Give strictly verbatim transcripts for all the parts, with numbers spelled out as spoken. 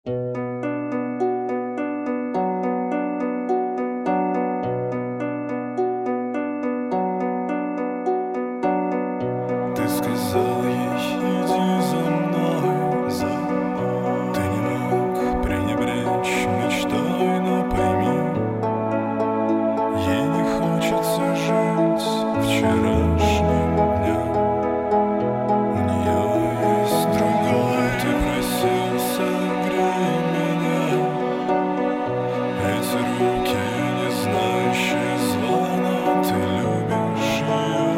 Ты сказал ей: иди за мной, за мной. Ты не мог пренебречь мечтой, но пойми, ей не хочется жить вчерашним днем. У нее есть другой. Ты просил: согрей меня. Эти руки, не знающие зла, но ты любишь ее.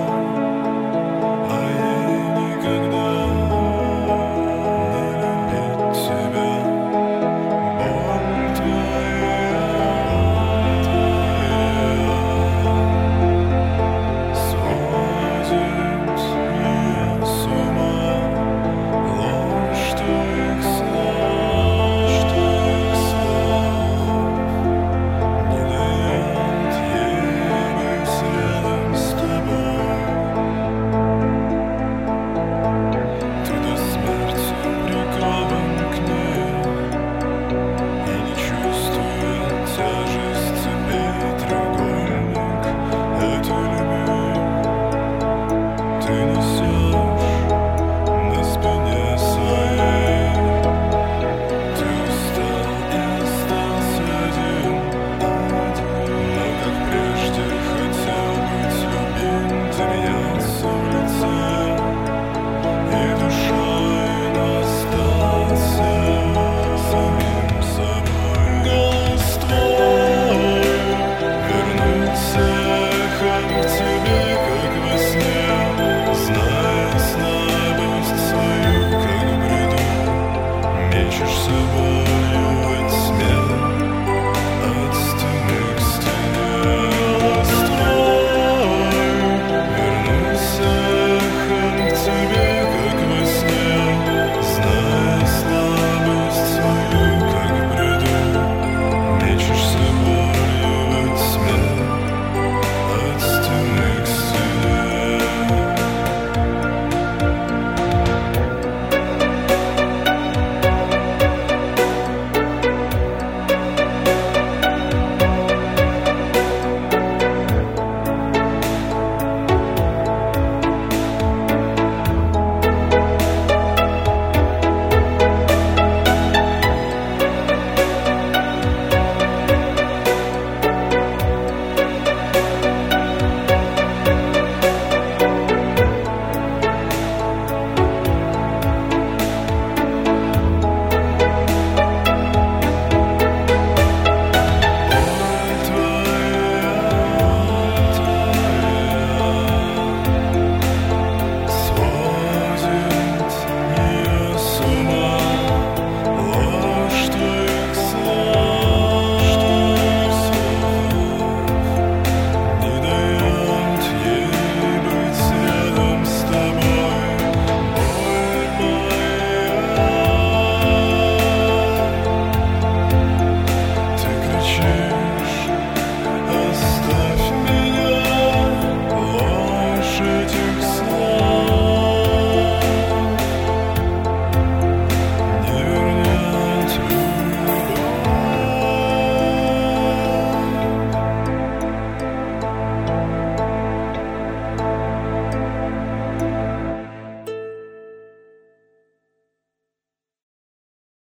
Слабость свою, как в бреду, мечешь собой.